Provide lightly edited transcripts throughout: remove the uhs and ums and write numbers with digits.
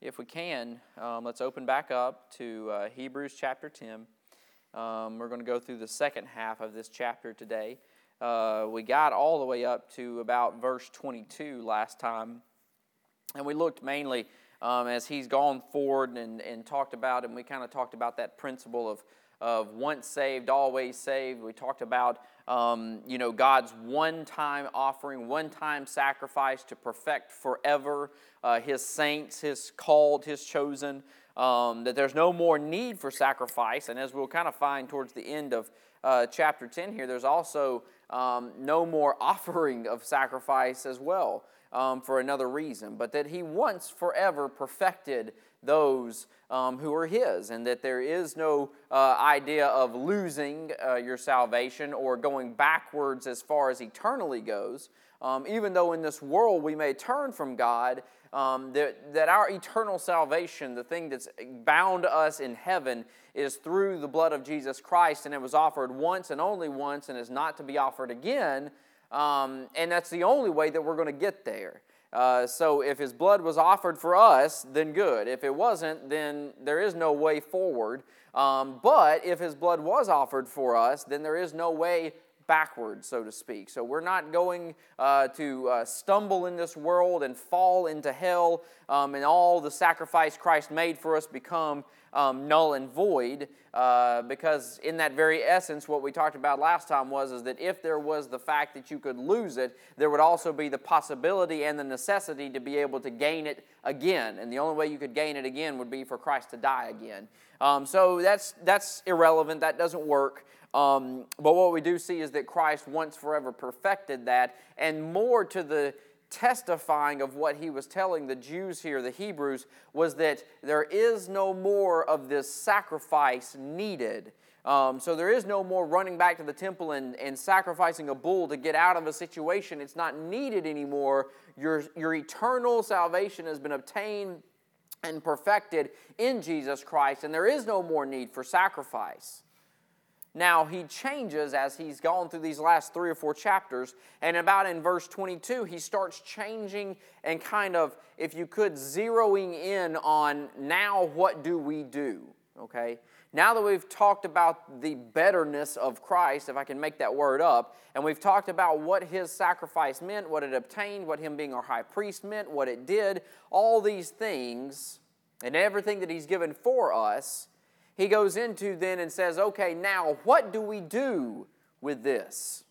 If we can, let's open back up to Hebrews chapter 10. We're going to go through the second half of this chapter today. We got all the way up to about verse 22 last time. And we looked mainly as he's gone forward and talked about, and we kind of talked about that principle of once saved, always saved. We talked about God's one-time offering, one-time sacrifice to perfect forever His saints, His called, His chosen, that there's no more need for sacrifice. And as we'll kind of find towards the end of chapter 10 here, there's also no more offering of sacrifice as well for another reason, but that He once forever perfected those who are His, and that there is no idea of losing your salvation or going backwards as far as eternally goes. Even though in this world we may turn from God, that our eternal salvation, the thing that's bound us in heaven, is through the blood of Jesus Christ, and it was offered once and only once and is not to be offered again, and that's the only way that we're going to get there. So if His blood was offered for us, then good. If it wasn't, then there is no way forward. But if His blood was offered for us, then there is no way backward, so to speak. So we're not going to stumble in this world and fall into hell, and all the sacrifice Christ made for us become null and void, because in that very essence, what we talked about last time is that if there was the fact that you could lose it, there would also be the possibility and the necessity to be able to gain it again. And the only way you could gain it again would be for Christ to die again. So that's irrelevant. That doesn't work. But what we do see is that Christ once forever perfected that, and more to the testifying of what He was telling the Jews here, the Hebrews, was that there is no more of this sacrifice needed. So there is no more running back to the temple and sacrificing a bull to get out of a situation. It's not needed anymore. Your eternal salvation has been obtained and perfected in Jesus Christ, and there is no more need for sacrifice. Now, He changes as He's gone through these last 3 or 4 chapters, and about in verse 22, He starts changing and kind of, if you could, zeroing in on now what do we do, okay? Now that we've talked about the betterness of Christ, if I can make that word up, and we've talked about what His sacrifice meant, what it obtained, what Him being our high priest meant, what it did, all these things, and everything that He's given for us, He goes into then and says, okay, now what do we do with this?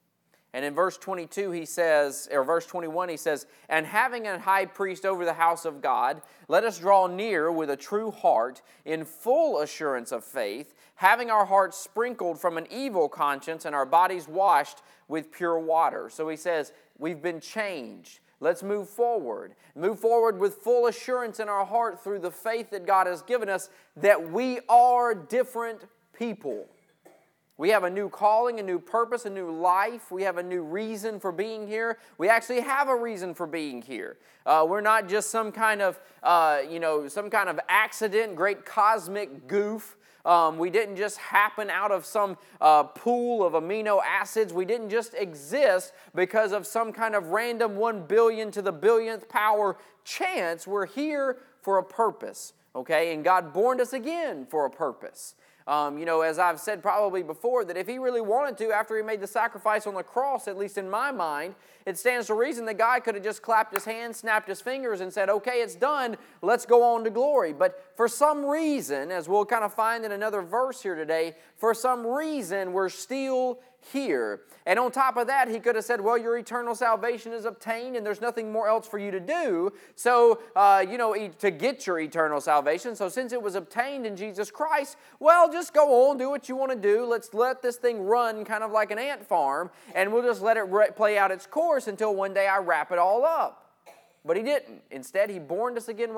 And in verse 22 he says, or verse 21 he says, and having a high priest over the house of God, let us draw near with a true heart, in full assurance of faith, having our hearts sprinkled from an evil conscience and our bodies washed with pure water. So he says, we've been changed. Let's move forward. Move forward with full assurance in our heart through the faith that God has given us that we are different people. We have a new calling, a new purpose, a new life. We have a new reason for being here. We actually have a reason for being here. We're not just some kind of accident, great cosmic goof. We didn't just happen out of some pool of amino acids. We didn't just exist because of some kind of random 1 billion to the billionth power chance. We're here for a purpose, okay? And God born us again for a purpose. As I've said probably before, that if He really wanted to, after He made the sacrifice on the cross, at least in my mind, it stands to reason that God could have just clapped His hands, snapped His fingers, and said, okay, it's done, let's go on to glory. But for some reason, as we'll kind of find in another verse here today, for some reason we're still here. And on top of that, He could have said, well, your eternal salvation is obtained and there's nothing more else for you to do. So, to get your eternal salvation. So since it was obtained in Jesus Christ, well, just go on, do what you want to do. Let's let this thing run kind of like an ant farm, and we'll just let it play out its course until one day I wrap it all up. But He didn't. Instead, He born us again